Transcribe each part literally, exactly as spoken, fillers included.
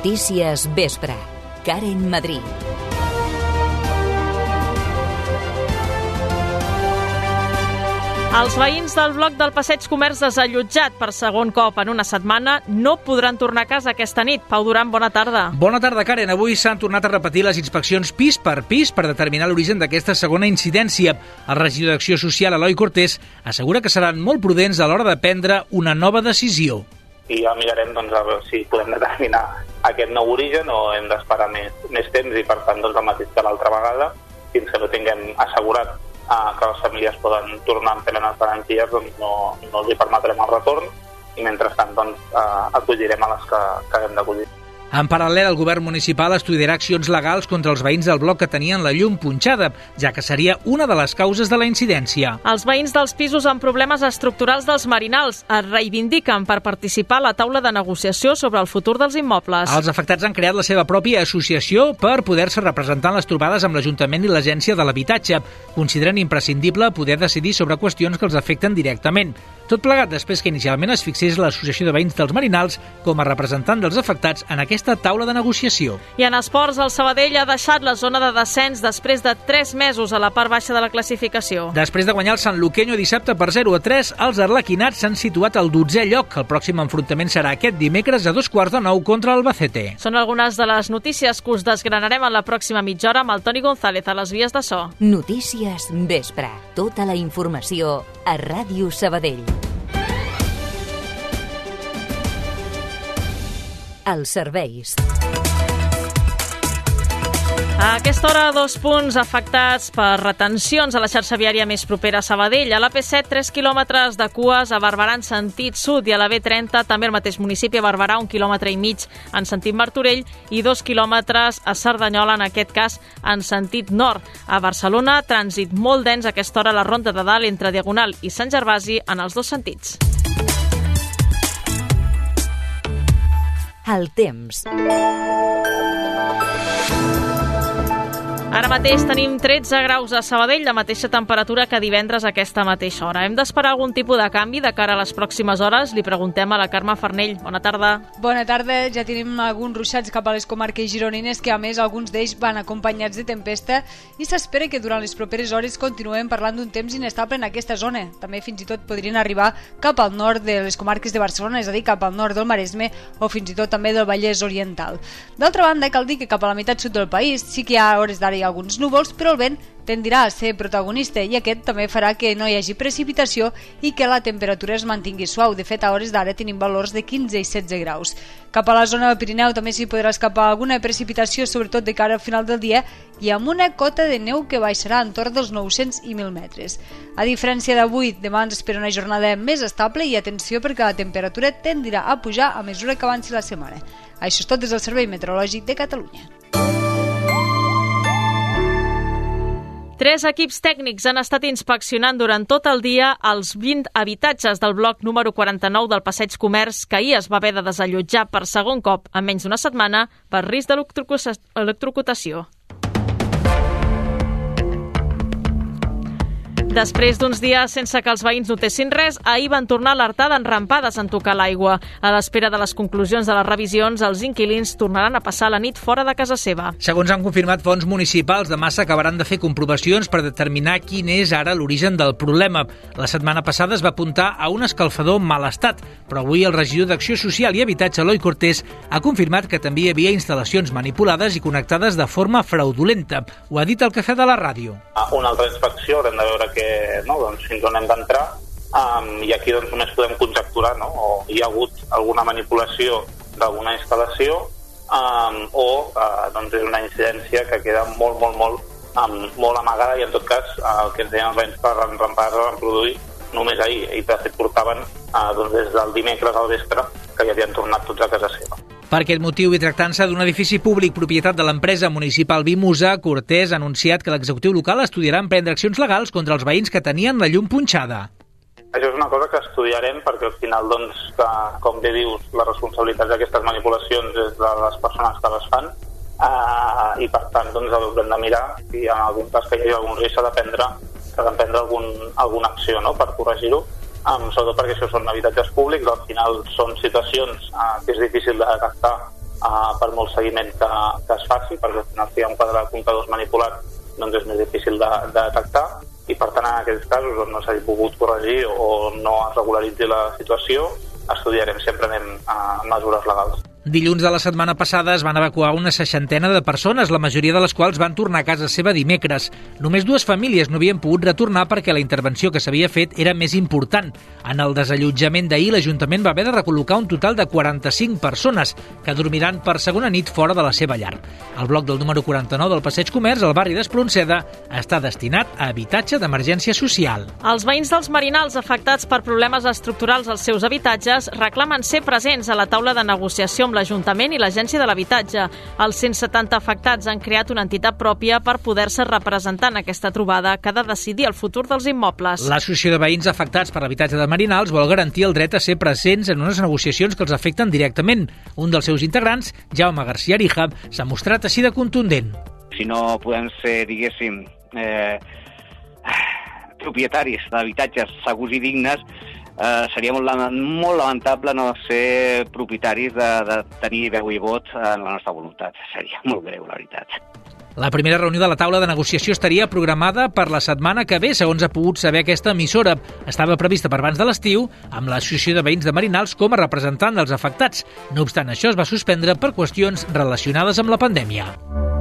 Notícies Vespre. Karen Madrid. Els veïns del bloc del Passeig Comerç desallotjat per segon cop en una setmana no podran tornar a casa aquesta nit. Pau Duran, bona tarda. Bona tarda, Karen. Avui s'han tornat a repetir les inspeccions pis per pis per determinar l'origen d'aquesta segona incidència. El regidor d'Acció Social, Eloi Cortés, assegura que seran molt prudents a l'hora de prendre una nova decisió. I ja mirarem doncs, a veure si podem determinar aquest nou origen o hem d'esperar més, més temps i, per tant, doncs, el mateix que l'altra vegada, fins que no tinguem assegurat que les famílies poden tornar amb plenes garanties, doncs no, no els hi permetrem el retorn i mentrestant doncs, acollirem a les que, que hem d'acollir. En paral·lel, el govern municipal estudiarà accions legals contra els veïns del bloc que tenien la llum punxada, ja que seria una de les causes de la incidència. Els veïns dels pisos amb problemes estructurals dels Marinals es reivindiquen per participar a la taula de negociació sobre el futur dels immobles. Els afectats han creat la seva pròpia associació per poder-se representar en les trobades amb l'Ajuntament i l'Agència de l'Habitatge. Consideren imprescindible poder decidir sobre qüestions que els afecten directament. Tot plegat després que inicialment es fixés l'Associació de Veïns dels Marinals com a representant dels afectats en aquesta taula de negociació. I en esports, el Sabadell ha deixat la zona de descens després de tres mesos a la part baixa de la classificació. Després de guanyar el Sant Luqueño dissabte per zero a tres, els arlequinats s'han situat al dotzè lloc. El pròxim enfrontament serà aquest dimecres a dos quarts de nou contra Albacete. Són algunes de les notícies que us desgranarem en la pròxima mitja hora amb el Toni González a les vies de so. Notícies Vespre. Tota la informació a Ràdio Sabadell. Els serveis. A aquesta hora, dos punts afectats per retencions a la xarxa viària més propera a Sabadell. A l'A P set, tres quilòmetres de cues a Barberà en sentit sud i a la B trenta, també al mateix municipi, a Barberà, un quilòmetre i mig en sentit Martorell i dos quilòmetres a Cerdanyola, en aquest cas en sentit nord. A Barcelona, trànsit molt dens a aquesta hora a la Ronda de Dalt entre Diagonal i Sant Gervasi en els dos sentits. El temps. Ara mateix tenim tretze graus a Sabadell, la mateixa temperatura que divendres a aquesta mateixa hora. Hem d'esperar algun tipus de canvi de cara a les pròximes hores? Li preguntem a la Carme Farnell. Bona tarda. Bona tarda. Ja tenim alguns ruixats cap a les comarques gironines, que a més alguns d'ells van acompanyats de tempesta, i s'espera que durant les properes hores continuem parlant d'un temps inestable en aquesta zona. També fins i tot podrien arribar cap al nord de les comarques de Barcelona, és a dir, cap al nord del Maresme o fins i tot també del Vallès Oriental. D'altra banda, cal dir que cap a la meitat sud del país sí que hi ha hores d'ara alguns núvols, però el vent tendirà a ser protagonista i aquest també farà que no hi hagi precipitació i que la temperatura es mantingui suau. De fet, a hores d'ara tenim valors de quinze i setze graus. Cap a la zona del Pirineu també s'hi podrà escapar alguna precipitació, sobretot de cara al final del dia, i amb una cota de neu que baixarà entorn dels nou-cents i mil metres. A diferència d'avui, demà ens espera una jornada més estable i atenció perquè la temperatura tendirà a pujar a mesura que avanci la setmana. Això és tot des del Servei Meteorològic de Catalunya. Tres equips tècnics han estat inspeccionant durant tot el dia els vint habitatges del bloc número quaranta-nou del Passeig Comerç que ahir es va haver de desallotjar per segon cop en menys d'una setmana per risc d'electrocutació. Després d'uns dies sense que els veïns notessin res, ahir van tornar a alertar d'enrampades en tocar l'aigua. A l'espera de les conclusions de les revisions, els inquilins tornaran a passar la nit fora de casa seva. Segons han confirmat fonts municipals, demà s'acabaran de fer comprovacions per determinar quin és ara l'origen del problema. La setmana passada es va apuntar a un escalfador en mal estat, però avui el regidor d'Acció Social i Habitatge, Eloi Cortés, ha confirmat que també hi havia instal·lacions manipulades i connectades de forma fraudulenta. Ho ha dit al Cafè de la Ràdio. Una altra inspecció haurem de veure que no, doncs, fins on hem d'entrar um, i aquí doncs, només podem conjecturar, no? O hi ha hagut alguna manipulació d'alguna instal·lació um, o uh, doncs, és una incidència que queda molt, molt, molt, um, molt amagada i en tot cas uh, el que ens deien els veïns per enrampades es van produir només ahir i de fet portaven uh, doncs, des del dimecres al vespre que ja havien tornat tots a casa seva. Per aquest motiu i tractant-se d'un edifici públic propietat de l'empresa municipal Vimusa, Cortés ha anunciat que l'executiu local estudiarà emprendre accions legals contra els veïns que tenien la llum punxada. Això és una cosa que estudiarem perquè al final, doncs, que, com bé dius, la responsabilitat d'aquestes manipulacions és de les persones que les fan uh, i per tant doncs, haurem de mirar si en algun cas que hi hagi algun risc s'ha de prendre, s'ha de prendre algun, alguna acció, no?, per corregir-ho. Um, sobretot perquè això són habitatges públics, al final són situacions uh, que és difícil de detectar uh, per molt seguiment que, que es faci, perquè al final si hi ha un quadre de comptadors manipulat doncs és més difícil de, de detectar, i per tant en aquells casos on no s'hagi pogut corregir o no es regularitzi la situació, estudiarem si emprenem uh, mesures legals. Dilluns de la setmana passada es van evacuar una seixantena de persones, la majoria de les quals van tornar a casa seva dimecres. Només dues famílies no havien pogut retornar perquè la intervenció que s'havia fet era més important. En el desallotjament d'ahir, l'Ajuntament va haver de recol·locar un total de quaranta-cinc persones que dormiran per segona nit fora de la seva llar. El bloc del número quaranta-nou del Passeig Comerç, al barri d'Espronceda, està destinat a habitatge d'emergència social. Els veïns dels Marinals afectats per problemes estructurals als seus habitatges reclamen ser presents a la taula de negociació amb l'Ajuntament i l'Agència de l'Habitatge. Els cent setanta afectats han creat una entitat pròpia per poder-se representar en aquesta trobada que ha de decidir el futur dels immobles. L'Associació de Veïns Afectats per l'Habitatge de Marinals vol garantir el dret a ser presents en unes negociacions que els afecten directament. Un dels seus integrants, Jaume García Arija, s'ha mostrat així de contundent. Si no podem ser, diguéssim, eh, propietaris d'habitatges segurs i dignes, Uh, seria molt, molt lamentable no ser propietaris de, de tenir veu i vot en la nostra voluntat. Seria molt greu, la veritat. La primera reunió de la taula de negociació estaria programada per la setmana que ve, segons ha pogut saber aquesta emissora. Estava prevista per abans de l'estiu, amb l'Associació de Veïns de Marinals com a representant dels afectats. No obstant això, es va suspendre per qüestions relacionades amb la pandèmia.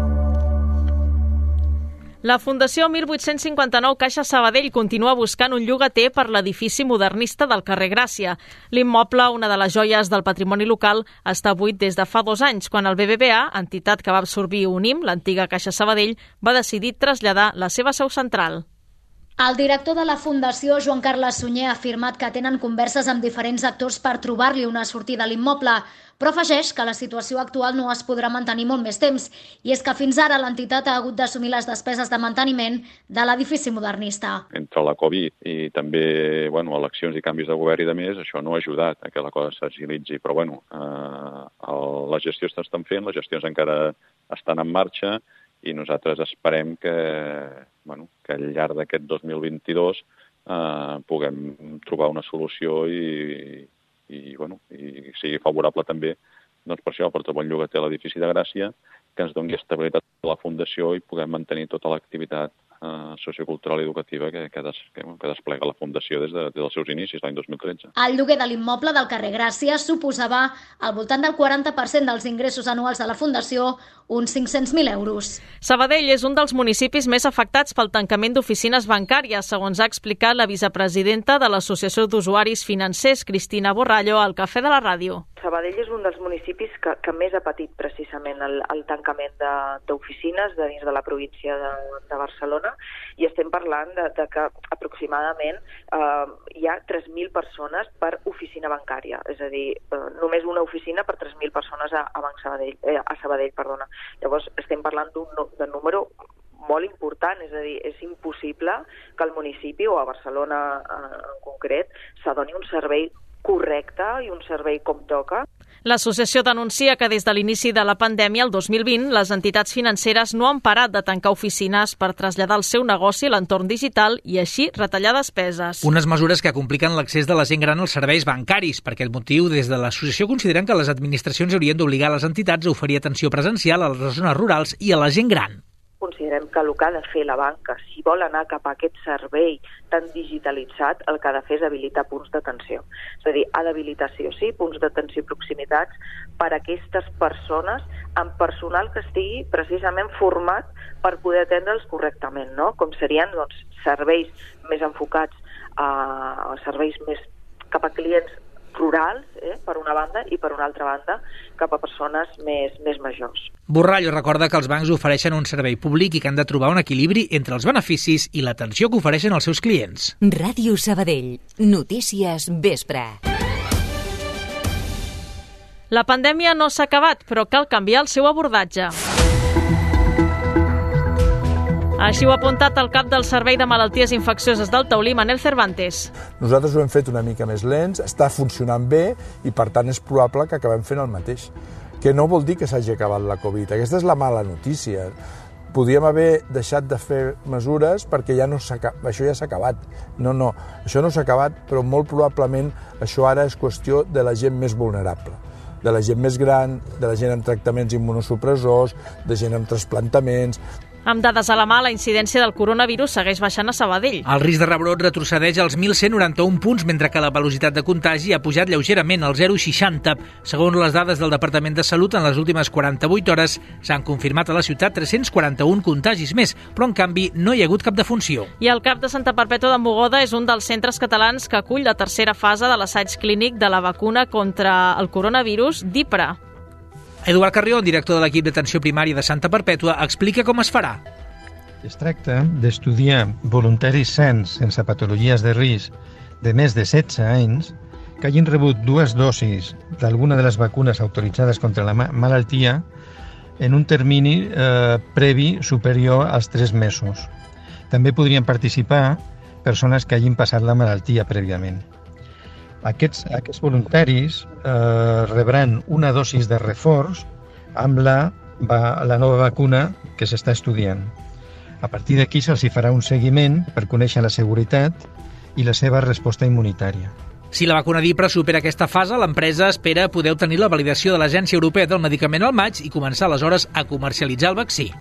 La Fundació mil vuit-cents cinquanta-nou Caixa Sabadell continua buscant un llogater per l'edifici modernista del carrer Gràcia. L'immoble, una de les joies del patrimoni local, està buit des de fa dos anys, quan el B B V A, entitat que va absorbir Unim, l'antiga Caixa Sabadell, va decidir traslladar la seva seu central. El director de la Fundació, Joan Carles Sunyer, ha afirmat que tenen converses amb diferents actors per trobar-li una sortida a l'immoble, però afegeix que la situació actual no es podrà mantenir molt més temps, i és que fins ara l'entitat ha hagut d'assumir les despeses de manteniment de l'edifici modernista. Entre la Covid i també bueno, eleccions i canvis de govern i de més, això no ha ajudat a que la cosa s'agilitzi, però bueno, eh, el, les gestions s'estan fent, les gestions encara estan en marxa, i nosaltres esperem que, bueno, que al llarg d'aquest dos mil vint-i-dos eh, puguem trobar una solució i, i, bueno, i sigui favorable també doncs per això, per trobar un llogater a l'edifici de Gràcia, que ens doni estabilitat a la Fundació i puguem mantenir tota l'activitat eh, sociocultural i educativa que, que, des, que, que desplega la Fundació des, de, des dels seus inicis, l'any dos mil tretze. El lloguer de l'immoble del carrer Gràcia suposava al voltant del quaranta per cent dels ingressos anuals de la Fundació, uns cinc-cents mil euros. Sabadell és un dels municipis més afectats pel tancament d'oficines bancàries, segons ha explicat la vicepresidenta de l'Associació d'Usuaris Financers, Cristina Borrallo, al Cafè de la Ràdio. Sabadell és un dels municipis que, que més ha patit precisament el, el tancament d'oficines de, de dins de la província de, de Barcelona, i estem parlant de, de que aproximadament eh, hi ha tres mil persones per oficina bancària, és a dir, eh, només una oficina per tres mil persones a, a, Banc Sabadell, eh, a Sabadell. Perdona. Llavors estem parlant d'un número molt important, és a dir, és impossible que el municipi, o a Barcelona eh, en concret, s'adoni un servei correcte i un servei com toca. L'associació denuncia que des de l'inici de la pandèmia, el dos mil vint, les entitats financeres no han parat de tancar oficines per traslladar el seu negoci a l'entorn digital i així retallar despeses. Unes mesures que compliquen l'accés de la gent gran als serveis bancaris. Per aquest motiu, des de l'associació consideren que les administracions haurien d'obligar les entitats a oferir atenció presencial a les zones rurals i a la gent gran. Considerem que el que ha de fer la banca, si vol anar cap a aquest servei tan digitalitzat, el que ha de fer és habilitar punts d'atenció. És a dir, ha d'habilitar sí o sí punts d'atenció i proximitats per a aquestes persones amb personal que estigui precisament format per poder atendre'ls correctament, no? Com serien doncs, serveis més enfocats a serveis més cap a clients rurals, eh, per una banda, i per una altra banda cap a persones més, més majors. Borrallo recorda que els bancs ofereixen un servei públic i que han de trobar un equilibri entre els beneficis i l'atenció que ofereixen als seus clients. Ràdio Sabadell. Notícies vespre. La pandèmia no s'ha acabat, però cal canviar el seu abordatge. Així ho ha apuntat el cap del Servei de Malalties Infeccioses del Taulí, Manel Cervantes. Nosaltres ho hem fet una mica més lents, està funcionant bé i per tant és probable que acabem fent el mateix. Que no vol dir que s'hagi acabat la Covid, aquesta és la mala notícia. Podíem haver deixat de fer mesures perquè ja no això ja s'ha acabat. No, no, això no s'ha acabat, però molt probablement això ara és qüestió de la gent més vulnerable. de la gent més gran, de la gent amb tractaments immunosupressors, de gent amb trasplantaments. Amb dades a la mà, la incidència del coronavirus segueix baixant a Sabadell. El risc de rebrot retrocedeix als mil cent noranta-un punts, mentre que la velocitat de contagi ha pujat lleugerament al zero coma seixanta. Segons les dades del Departament de Salut, en les últimes quaranta-vuit hores s'han confirmat a la ciutat tres-cents quaranta-un contagis més, però en canvi no hi ha hagut cap defunció. I el CAP de Santa Perpètua de Mogoda és un dels centres catalans que acull la tercera fase de l'assaig clínic de la vacuna contra el coronavirus d'Ipra. Eduard Carrió, director de l'equip d'atenció primària de Santa Perpètua, explica com es farà. Es tracta d'estudiar voluntaris sants sense patologies de risc de més de setze anys que hagin rebut dues dosis d'alguna de les vacunes autoritzades contra la malaltia en un termini eh, previ superior als tres mesos. També podrien participar persones que hagin passat la malaltia prèviament. Aquests, aquests voluntaris eh, rebran una dosis de reforç amb la, va, la nova vacuna que s'està estudiant. A partir d'aquí se'ls farà un seguiment per conèixer la seguretat i la seva resposta immunitària. Si la vacuna d'Ipra supera aquesta fase, l'empresa espera poder obtenir la validació de l'Agència Europea del Medicament al maig i començar aleshores a comercialitzar el vaccí.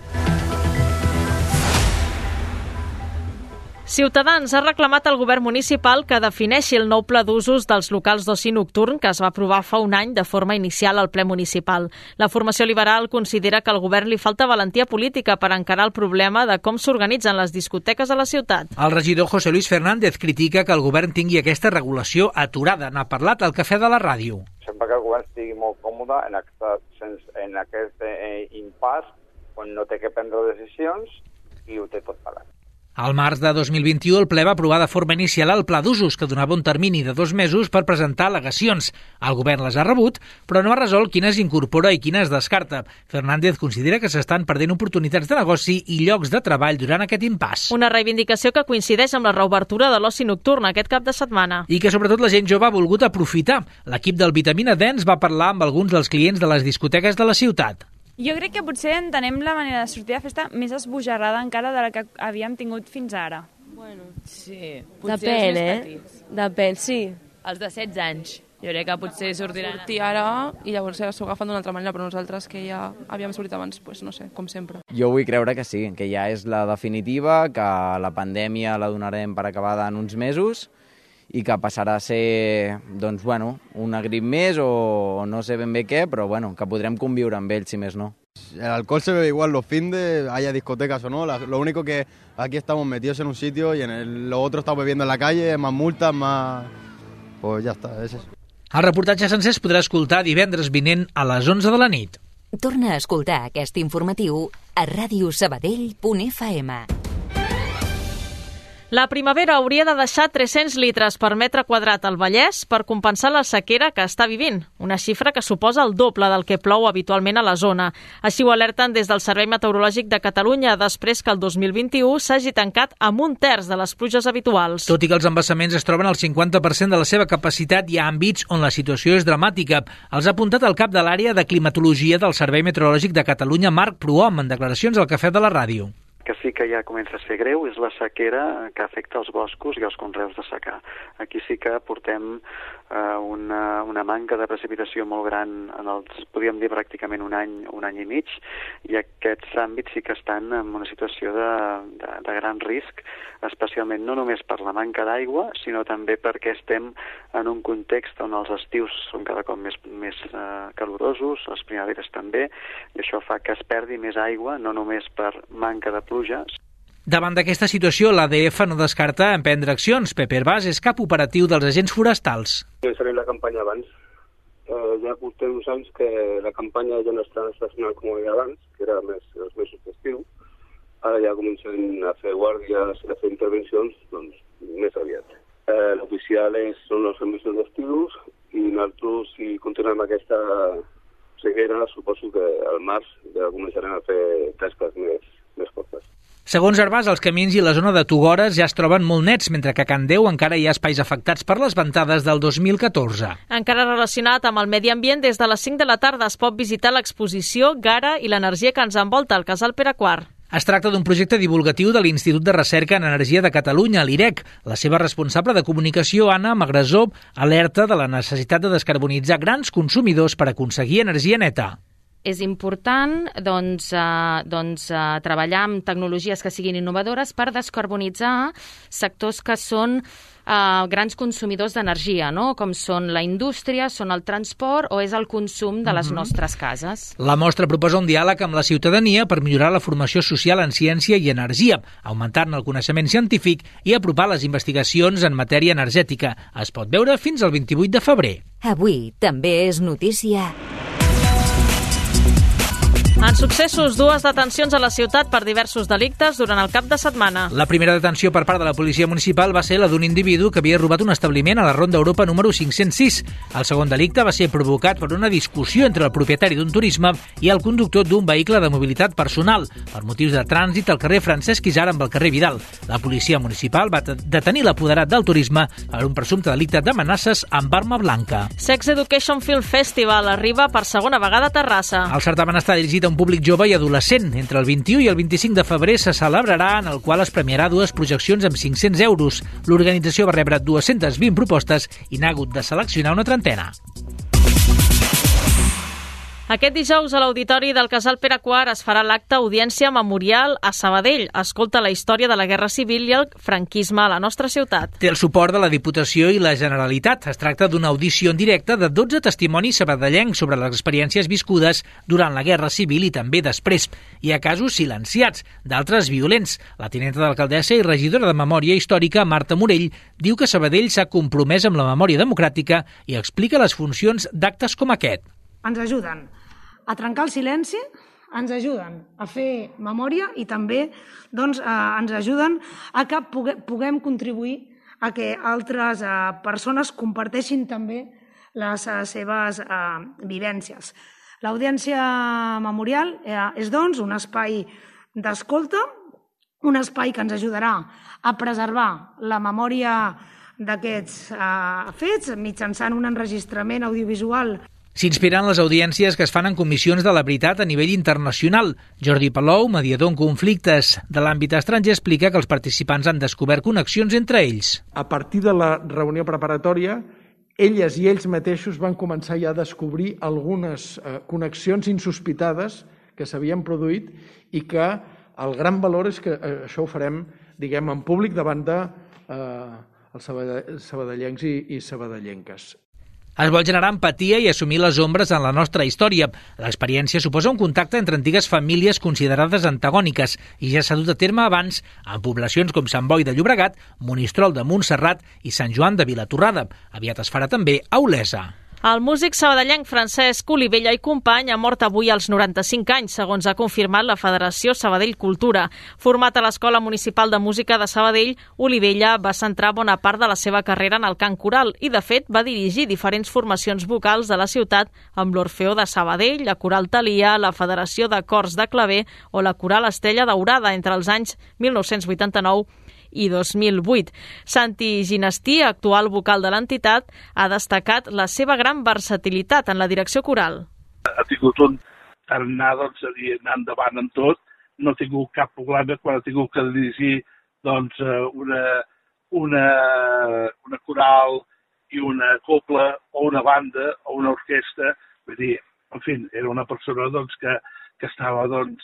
Ciutadans ha reclamat al govern municipal que defineixi el nou pla d'usos dels locals d'oci nocturn que es va aprovar fa un any de forma inicial al ple municipal. La formació liberal considera que al govern li falta valentia política per encarar el problema de com s'organitzen les discoteques a la ciutat. El regidor José Luis Fernández critica que el govern tingui aquesta regulació aturada. N'ha parlat al Cafè de la Ràdio. Sembla que el govern estigui molt còmode en aquest, en aquest eh, impàs on no té que prendre decisions i ho té tot pagat. Al març de dos mil vint-i-u, el ple va aprovar de forma inicial el pla d'usos, que donava un termini de dos mesos per presentar al·legacions. El govern les ha rebut, però no ha resolt quines incorpora i quines descarta. Fernández considera que s'estan perdent oportunitats de negoci i llocs de treball durant aquest impàs. Una reivindicació que coincideix amb la reobertura de l'oci nocturn aquest cap de setmana. I que sobretot la gent jove ha volgut aprofitar. L'equip del Vitamina Dance va parlar amb alguns dels clients de les discoteques de la ciutat. Jo crec que potser entenem la manera de sortir de festa més esbojarrada encara de la que havíem tingut fins ara. Bueno, sí. Depèn, eh? Depèn, sí. Els de setze anys. Jo crec que potser sortiran... Sortir ara i llavors s'ho agafen d'una altra manera, però nosaltres que ja havíem sortit abans, pues, no sé, com sempre. Jo vull creure que sí, que ja és la definitiva, que la pandèmia la donarem per acabada en uns mesos i que passarà a ser, doncs, bueno, una grip més o no sé ben bé què, però bueno, que podrem conviure amb ells, si més no. El alcohol se bebe igual los findes, haya discotecas o no. La, lo único que aquí estamos metidos en un sitio y en el, lo otro estamos bebiendo en la calle, más multas, más... Pues ya está, es eso. El reportatge sencer es podrà escoltar divendres vinent a les onze de la nit. Torna a escoltar aquest informatiu a ràdio sabadell punt f m. La primavera hauria de deixar tres-cents litres per metre quadrat al Vallès per compensar la sequera que està vivint, una xifra que suposa el doble del que plou habitualment a la zona. Així ho alerten des del Servei Meteorològic de Catalunya després que el dos mil vint-i-u s'hagi tancat amb un terç de les pluges habituals. Tot i que els embassaments es troben al cinquanta per cent de la seva capacitat, hi ha àmbits on la situació és dramàtica. Els ha apuntat el cap de l'àrea de climatologia del Servei Meteorològic de Catalunya, Marc Prohom, en declaracions al Cafè de la Ràdio. Que sí que ja comença a ser greu és la sequera que afecta els boscos i els conreus de secà. Aquí sí que portem eh, una, una manca de precipitació molt gran, en els, podríem dir pràcticament un any, un any i mig, i aquests àmbits sí que estan en una situació de, de, de gran risc, especialment no només per la manca d'aigua, sinó també perquè estem en un context on els estius són cada cop més, més eh, calorosos, les primaveres també, i això fa que es perdi més aigua, no només per manca de pluja. Davant d'aquesta situació, l'A D F no descarta emprendre accions. Pepe Herbàs és cap operatiu dels agents forestals. Començarem la campanya abans. Eh, ja portem uns anys que la campanya ja no és tan estacional com era abans, que era més els mesos d'estiu. Ara ja comencem a fer guàrdies i a fer intervencions doncs, més aviat. Eh, L'oficial és, són els mesos d'estiu i nosaltres, si continuem aquesta sequera, suposo que al març ja començarem a fer tasques més, més fortes. Segons Herbàs, els camins i la zona de Tugores ja es troben molt nets, mentre que a Can Déu encara hi ha espais afectats per les ventades del dos mil catorze. Encara relacionat amb el medi ambient, des de les cinc de la tarda es pot visitar l'exposició Gara i l'energia que ens envolta al Casal Pere quart. Es tracta d'un projecte divulgatiu de l'Institut de Recerca en Energia de Catalunya, l'I R E C. La seva responsable de comunicació, Anna Magrasó, alerta de la necessitat de descarbonitzar grans consumidors per aconseguir energia neta. És important doncs, eh, doncs, eh, treballar amb tecnologies que siguin innovadores per descarbonitzar sectors que són eh, grans consumidors d'energia, no? Com són la indústria, són el transport o és el consum de les nostres cases. La mostra proposa un diàleg amb la ciutadania per millorar la formació social en ciència i energia, augmentar-ne el coneixement científic i apropar les investigacions en matèria energètica. Es pot veure fins al vint-i-vuit de febrer. Avui també és notícia. En successos, dues detencions a la ciutat per diversos delictes durant el cap de setmana. La primera detenció per part de la policia municipal va ser la d'un individu que havia robat un establiment a la Ronda Europa número cinc-cents sis. El segon delicte va ser provocat per una discussió entre el propietari d'un turisme i el conductor d'un vehicle de mobilitat personal per motius de trànsit al carrer Francesc Isar amb el carrer Vidal. La policia municipal va detenir l'apoderat del turisme per un presumpte delicte d'amenaces amb arma blanca. Sex Education Film Festival arriba per segona vegada a Terrassa. El certamen està dirigit a un públic jove i adolescent. Entre el vint-i-u i el vint-i-cinc de febrer se celebrarà, en el qual es premiarà dues projeccions amb cinc-cents euros. L'organització va rebre dues-centes vint propostes i n'ha hagut de seleccionar una trentena. Aquest dijous a l'Auditori del Casal Pere quart es farà l'acte Audiència Memorial a Sabadell. Escolta la història de la Guerra Civil i el franquisme a la nostra ciutat. Té el suport de la Diputació i la Generalitat. Es tracta d'una audició en directe de dotze testimonis sabadellencs sobre les experiències viscudes durant la Guerra Civil i també després. Hi ha casos silenciats, d'altres violents. La tinenta d'alcaldessa i regidora de Memòria Històrica, Marta Morell, diu que Sabadell s'ha compromès amb la memòria democràtica i explica les funcions d'actes com aquest. Ens ajuden a trencar el silenci, ens ajuden a fer memòria i també doncs, eh, ens ajuden a que puguem contribuir a que altres eh, persones comparteixin també les eh, seves eh, vivències. L'Audiència Memorial eh, és doncs un espai d'escolta, un espai que ens ajudarà a preservar la memòria d'aquests eh, fets mitjançant un enregistrament audiovisual. S'inspiren les audiències que es fan en comissions de la veritat a nivell internacional. Jordi Palou, mediador en conflictes de l'àmbit estranger, explica que els participants han descobert connexions entre ells. A partir de la reunió preparatòria, elles i ells mateixos van començar ja a descobrir algunes eh, connexions insospitades que s'havien produït i que el gran valor és que eh, això ho farem, diguem, en públic davant de eh, els sabadellencs i, i sabadellenques. Es vol generar empatia i assumir les ombres en la nostra història. L'experiència suposa un contacte entre antigues famílies considerades antagòniques i ja s'ha dut a terme abans en poblacions com Sant Boi de Llobregat, Monistrol de Montserrat i Sant Joan de Vilatorrada. Aviat es farà també a Olesa. El músic sabadellenc Francesc Olivella i company ha mort avui als noranta-cinc anys, segons ha confirmat la Federació Sabadell Cultura. Format a l'Escola Municipal de Música de Sabadell, Olivella va centrar bona part de la seva carrera en el cant coral i, de fet, va dirigir diferents formacions vocals de la ciutat amb l'Orfeó de Sabadell, la Coral Thalia, la Federació de Cors de Claver o la Coral Estella Daurada entre els anys mil nou-cents vuitanta-nou i dos mil vuit. Santi Ginestí, actual vocal de l'entitat, ha destacat la seva gran versatilitat en la direcció coral. Ha tingut un tarannà, doncs, a dir, anar endavant en tot, no ha tingut cap problema quan ha tingut que dirigir doncs, una, una, una coral i una copla o una banda o una orquestra. Vull dir, en fi, era una persona doncs, que, que estava doncs,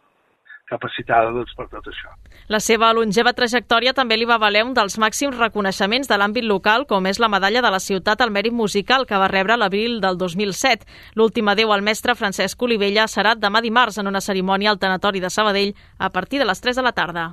capacitada doncs, per tot això. La seva longeva trajectòria també li va valer un dels màxims reconeixements de l'àmbit local, com és la medalla de la ciutat al mèrit musical, que va rebre l'abril del dos mil set. L'últim adéu al mestre Francesc Olivella serà demà dimarts en una cerimònia al Tanatori de Sabadell a partir de les tres de la tarda.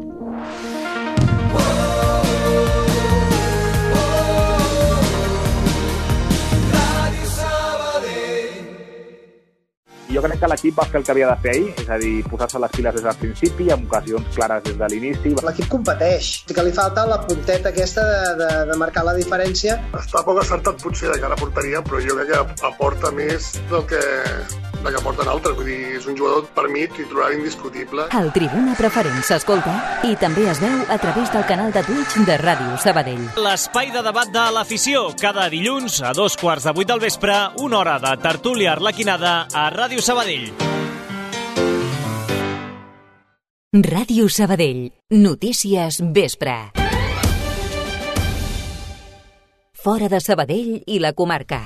Jo crec que l'equip va fer el que havia de fer ahir, és a dir, posar-se les piles des del principi, amb ocasions clares des de l'inici. L'equip competeix, que li falta la punteta aquesta de, de, de marcar la diferència. Està poc acertat potser de cara a porteria, però jo crec que aporta més del que, del que aporten altres. Vull dir, és un jugador per mi titular indiscutible. El Tribuna Preferent s'escolta i també es veu a través del canal de Twitch de Ràdio Sabadell. L'espai de debat de l'afició, cada dilluns a dos quarts de vuit del vespre, una hora de tertúlia arlequinada a Ràdio Sabadell. Ràdio Sabadell. Notícies vespre. Fora de Sabadell i la comarca.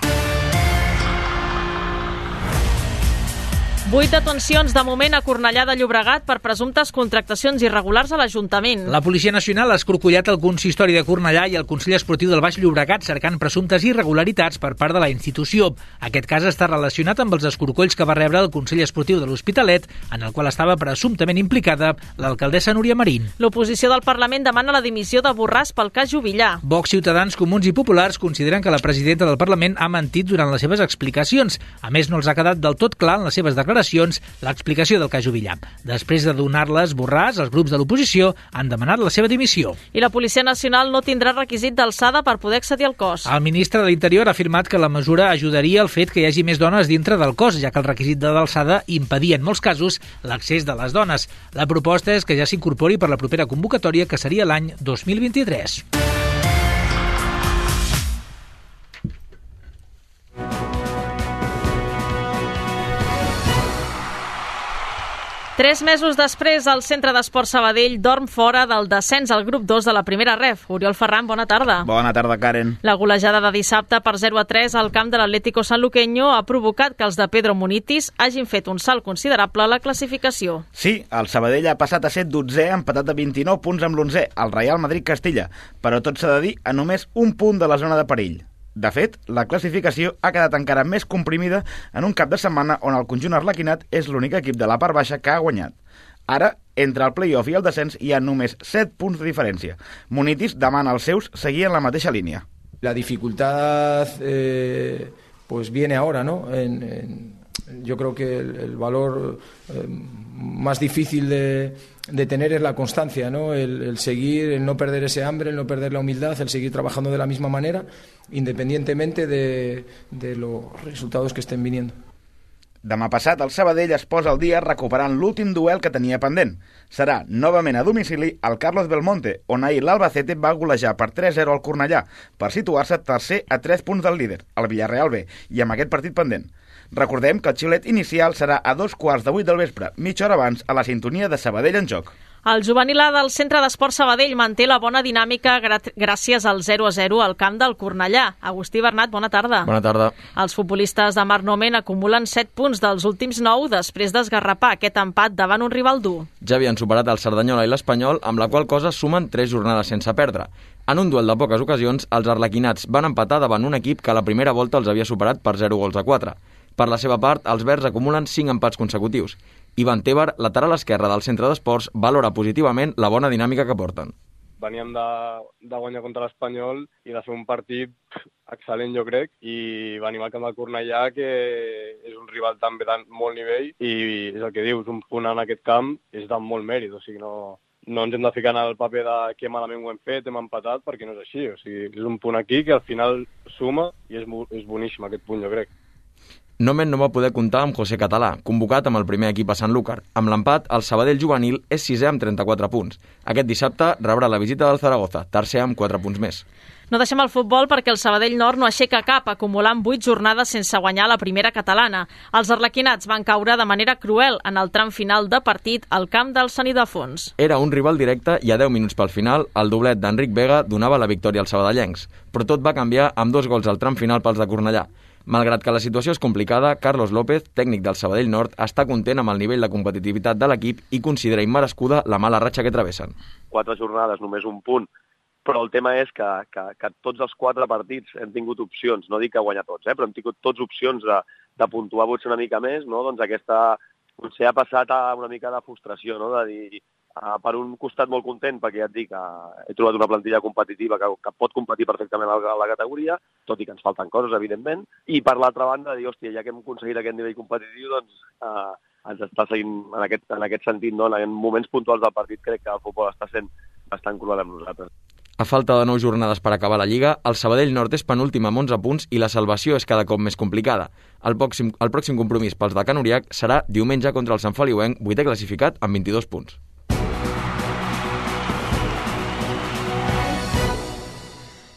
Vuit detencions de moment a Cornellà de Llobregat per presumptes contractacions irregulars a l'Ajuntament. La Policia Nacional ha escorcollat el consistori de Cornellà i el Consell Esportiu del Baix Llobregat cercant presumptes irregularitats per part de la institució. Aquest cas està relacionat amb els escorcolls que va rebre el Consell Esportiu de l'Hospitalet, en el qual estava presumptament implicada l'alcaldessa Núria Marín. L'oposició del Parlament demana la dimissió de Borràs pel cas Juvillà. Vox, Ciutadans, Comuns i Populars consideren que la presidenta del Parlament ha mentit durant les seves explicacions. A més, no els ha quedat del tot clar en les seves declaracions l'explicació del cas Juvillà. Després de donar-les, Borràs, els grups de l'oposició han demanat la seva dimissió. I la Policia Nacional no tindrà requisit d'alçada per poder accedir al cos. El ministre de l'Interior ha afirmat que la mesura ajudaria al fet que hi hagi més dones dintre del cos, ja que el requisit de d'alçada impedia en molts casos l'accés de les dones. La proposta és que ja s'incorpori per la propera convocatòria, que seria l'any dos mil vint-i-tres. Tres mesos després, el Centre d'Esport Sabadell dorm fora del descens al grup dos de la primera ref. Oriol Ferran, bona tarda. Bona tarda, Karen. La golejada de dissabte per zero a tres al camp de l'Atlético Sanluqueño ha provocat que els de Pedro Munitis hagin fet un salt considerable a la classificació. Sí, el Sabadell ha passat a ser dotzè, empatat a vint-i-nou punts amb l'onzè, el Real Madrid-Castilla, però tot s'ha de dir a només un punt de la zona de perill. De fet, la classificació ha quedat encara més comprimida en un cap de setmana on el conjunt arlequinat és l'únic equip de la part baixa que ha guanyat. Ara, entre el play-off i el descens hi ha només set punts de diferència. Munitis demana als seus seguir en la mateixa línia. La dificultad eh, pues viene ahora, ¿no? En, en, yo creo que el, el valor eh, más difícil de... de tener es la constancia, ¿no? El, el seguir, el no perder ese hambre, el no perder la humildad, el seguir trabajando de la misma manera, independientemente de, de los resultados que estén viniendo. Demà passat, el Sabadell es posa al dia recuperant l'últim duel que tenia pendent. Serà novament a domicili al Carlos Belmonte, on ahir l'Albacete va golejar per tres a zero al Cornellà, per situar-se tercer a tres punts del líder, el Villarreal B, i amb aquest partit pendent. Recordem que el xiulet inicial serà a dos quarts de vuit del vespre, mitja hora abans, a la sintonia de Sabadell en joc. El juvenil A del Centre d'Esport Sabadell manté la bona dinàmica gràcies al zero a zero al camp del Cornellà. Agustí Bernat, bona tarda. Bona tarda. Els futbolistes de Marc Nomen acumulen set punts dels últims nou després d'esgarrapar aquest empat davant un rival dur. Ja havien superat el Cerdanyola i l'Espanyol, amb la qual cosa sumen tres jornades sense perdre. En un duel de poques ocasions, els arlequinats van empatar davant un equip que a la primera volta els havia superat per zero gols a quatre. Per la seva part, els verds acumulen cinc empats consecutius. Ivan Tebar, lateral esquerre del Centre d'Esports, valora positivament la bona dinàmica que porten. Veníem de, de guanyar contra l'Espanyol i de fer un partit excel·lent, jo crec, i venim al camp del Cornellà, que és un rival també de molt nivell, i és el que dius, un punt en aquest camp és de molt mèrit, o sigui, no, no ens hem de ficar en el paper de que malament ho hem fet, hem empatat, perquè no és així, o sigui, és un punt aquí que al final suma i és, és boníssim aquest punt, jo crec. Nomen no va poder comptar amb José Català, convocat amb el primer equip a Sanlúcar. Amb l'empat, el Sabadell juvenil és sisè amb trenta-quatre punts. Aquest dissabte rebrà la visita del Zaragoza, tercer amb quatre punts més. No deixem el futbol perquè el Sabadell Nord no aixeca cap, acumulant vuit jornades sense guanyar la primera catalana. Els arlequinats van caure de manera cruel en el tram final de partit al camp del Sant Ildefons. Era un rival directe i a deu minuts pel final, el doblet d'Enric Vega donava la victòria als sabadellencs. Però tot va canviar amb dos gols al tram final pels de Cornellà. Malgrat que la situació és complicada, Carlos López, tècnic del Sabadell Nord, està content amb el nivell de competitivitat de l'equip i considera immerescuda la mala ratxa que travessen. Quatre jornades, només un punt, però el tema és que, que, que tots els quatre partits hem tingut opcions, no dic que guanyar tots, eh, però hem tingut tots opcions de, de puntuar potser una mica més, no? Doncs aquesta potser ha passat a una mica de frustració, no? De dir, uh, per un costat molt content, perquè ja et dic, uh, he trobat una plantilla competitiva que, que pot competir perfectament a la, a la categoria, tot i que ens falten coses, evidentment, i per l'altra banda, dir, hòstia, ja que hem aconseguit aquest nivell competitiu, doncs uh, ens està seguint en aquest, en aquest sentit, no? En moments puntuals del partit crec que el futbol està sent bastant cruel amb nosaltres. A falta de nou jornades per acabar la Lliga, el Sabadell Nord és penúltim amb onze punts i la salvació és cada cop més complicada. El pròxim, el pròxim compromís pels de Can Uriac serà diumenge contra el Sant Feliuenc, vuitè classificat amb vint-i-dos punts. A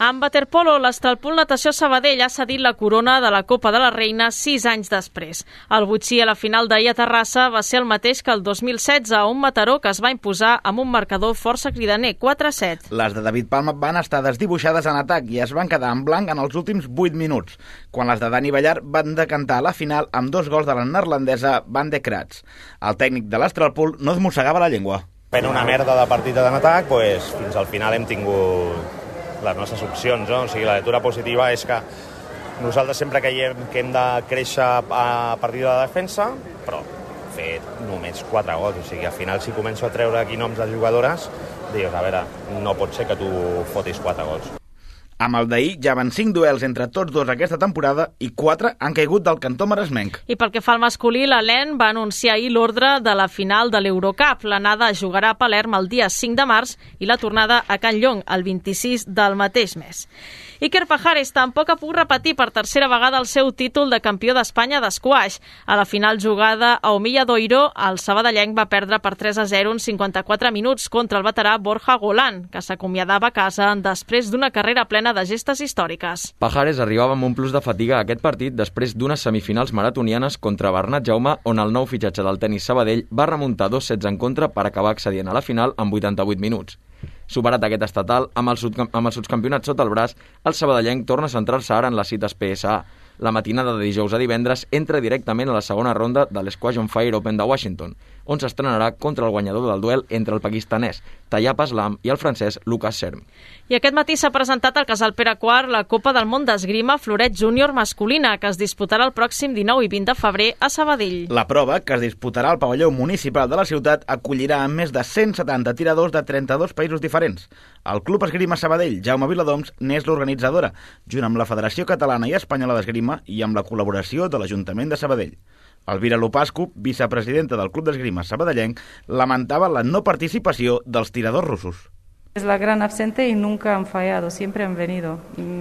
En waterpolo, l'Estralpool Natació Sabadell ha cedit la corona de la Copa de la Reina sis anys després. El botxí a la final d'ahir a Terrassa va ser el mateix que el dos mil setze, un Mataró que es va imposar amb un marcador força cridaner, quatre a set. Les de David Palma van estar desdibuixades en atac i es van quedar en blanc en els últims vuit minuts, quan les de Dani Ballar van decantar a la final amb dos gols de la neerlandesa Van de Kratz. El tècnic de l'Estralpool no es mossegava la llengua. Fent una merda de partida en atac, pues, fins al final hem tingut les nostres opcions, no? O sigui, la lectura positiva és que nosaltres sempre creiem que hem de créixer a partir de la defensa, però hem fet només quatre gols. O sigui, al final, si començo a treure aquí noms de jugadores, dius, a veure, no pot ser que tu fotis quatre gols. Amb el d'ahir ja van cinc duels entre tots dos aquesta temporada i quatre han caigut del cantó maresmenc. I pel que fa al masculí, l'Alen va anunciar ahir l'ordre de la final de l'Eurocup. L'anada es jugarà a Palerm el dia cinc de març i la tornada a Can Llong el vint-i-sis del mateix mes. Iker Pajares tampoc ha pogut repetir per tercera vegada el seu títol de campió d'Espanya d'esquaix. A la final jugada a Omilladoiro, el sabadellenc va perdre per tres a zero en cinquanta-quatre minuts contra el veterà Borja Golán, que s'acomiadava a casa després d'una carrera plena de gestes històriques. Pajares arribava amb un plus de fatiga a aquest partit després d'unes semifinals maratonianes contra Bernat Jaume, on el nou fitxatge del tenis Sabadell va remuntar dos sets en contra per acabar accedint a la final en vuitanta-vuit minuts. Superat aquest estatal, amb el, amb el subcampionat sota el braç, el sabadellenc torna a centrar-se ara en les cites P S A. La matinada de dijous a divendres entra directament a la segona ronda de l'Squash on Fire Open de Washington, on s'estrenarà contra el guanyador del duel entre el pakistanès Tayyab Aslam i el francès Lucas Serm. I aquest matí s'ha presentat al Casal Pere quart la Copa del Món d'Esgrima Floret Júnior masculina, que es disputarà el pròxim dinou i vint de febrer a Sabadell. La prova, que es disputarà al pavelló municipal de la ciutat, acollirà amb més de cent setanta tiradors de trenta-dos països diferents. El Club Esgrima Sabadell, Jaume Viladoms, n'és l'organitzadora, junt amb la Federació Catalana i Espanyola d'Esgrima i amb la col·laboració de l'Ajuntament de Sabadell. Elvira Lupascu, vicepresidenta del Club d'Esgrima Sabadellenc, lamentava la no participació dels tiradors russos. Es la gran absente y nunca han fallado, siempre han venido.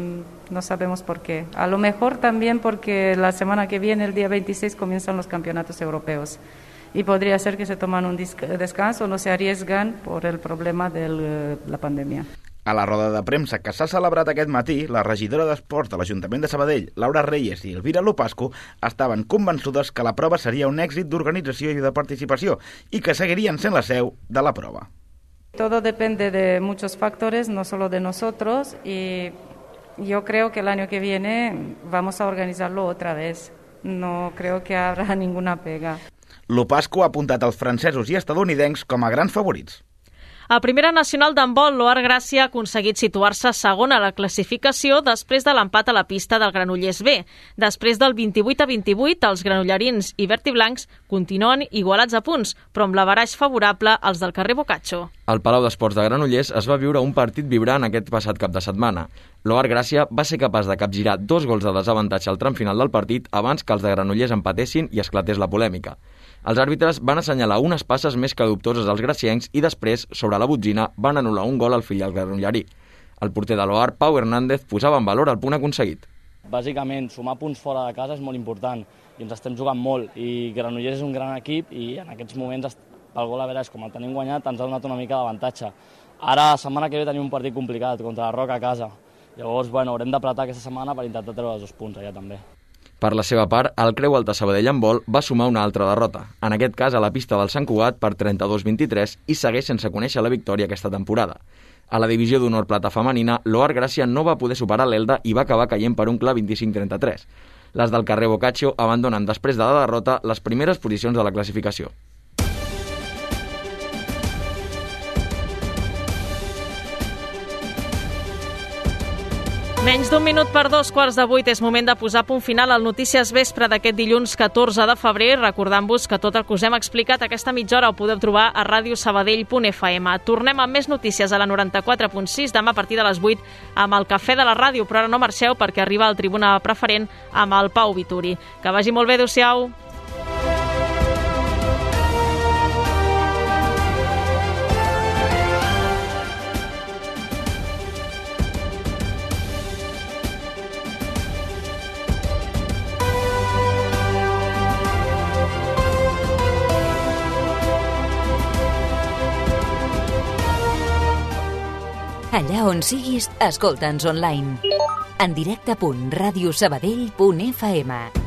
No sabemos por qué. A lo mejor también porque la semana que viene, el día veintiséis, comienzan los campeonatos europeos. Y podría ser que se toman un descanso, no se arriesgan por el problema de la pandemia. A la roda de premsa que s'ha celebrat aquest matí, la regidora d'Esports de l'Ajuntament de Sabadell, Laura Reyes i Elvira Lupascu, estaven convençudes que la prova seria un èxit d'organització i de participació i que seguirien sent la seu de la prova. Todo depende de muchos factores, no solo de nosotros, y yo creo que el año que viene vamos a organizarlo otra vez. No creo que habrá ninguna pega. Lupascu ha apuntat els francesos i estadounidencs com a grans favorits. A Primera Nacional d'handbol, l'Oar Gràcia ha aconseguit situar-se segon a la classificació després de l'empat a la pista del Granollers B. Després del vint-i-vuit a vint-i-vuit, els granollerins i vertiblancs continuen igualats a punts, però amb l'averaix favorable als del carrer Boccaccio. Al Palau d'Esports de Granollers es va viure un partit vibrant aquest passat cap de setmana. L'Oar Gràcia va ser capaç de capgirar dos gols de desavantatge al tram final del partit abans que els de Granollers empatessin i esclatés la polèmica. Els àrbitres van assenyalar unes passes més que dubtoses als graciencs i després, sobre la botzina, van anul·lar un gol al filial granollerí. El porter de l'Oar, Pau Hernández, posava en valor el punt aconseguit. Bàsicament, sumar punts fora de casa és molt important i ens estem jugant molt i Granollers és un gran equip i en aquests moments, pel gol a veure, com el tenim guanyat, ens ha donat una mica d'avantatge. Ara, la setmana que ve tenim un partit complicat contra la Roca a casa. Llavors, bueno, haurem d'apretar aquesta setmana per intentar treure els dos punts allà també. Per la seva part, el Creu Alta Sabadell handbol va sumar una altra derrota, en aquest cas a la pista del Sant Cugat per trenta-dos a vint-i-tres i segueix sense conèixer la victòria aquesta temporada. A la divisió d'honor plata femenina, l'Oar Gràcia no va poder superar l'Elda i va acabar caient per un clar vint-i-cinc a trenta-tres. Les del carrer Boccaccio abandonen després de la derrota les primeres posicions de la classificació. Menys d'un minut per dos quarts de vuit és moment de posar punt final al Notícies Vespre d'aquest dilluns catorze de febrer, recordant-vos que tot el que us hem explicat aquesta mitja hora ho podeu trobar a radiosabadell punt f m. Tornem amb més notícies a la noranta-quatre punt sis demà a partir de les vuit amb el Cafè de la Ràdio, però ara no marxeu perquè arriba el Tribuna Preferent amb el Pau Vituri. Que vagi molt bé, adéu-siau. Allà on siguis, escolta'ns online. En directe punt radiosabadell punt f m.